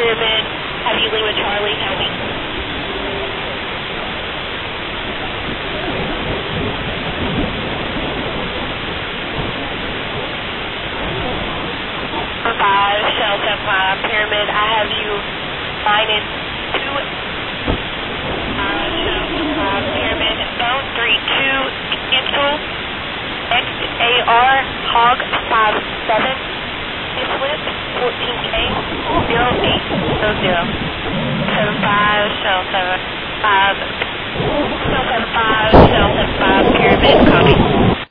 Pyramid, have you Lima Charlie, County. Shelter 5 Pyramid, I have you minus 2 Shelter 5 Pyramid, Zone 32 cancel, XAR Hog 57, Flip 14K 0800 75 Shelter 5 Shelter 5 Pyramid, copy.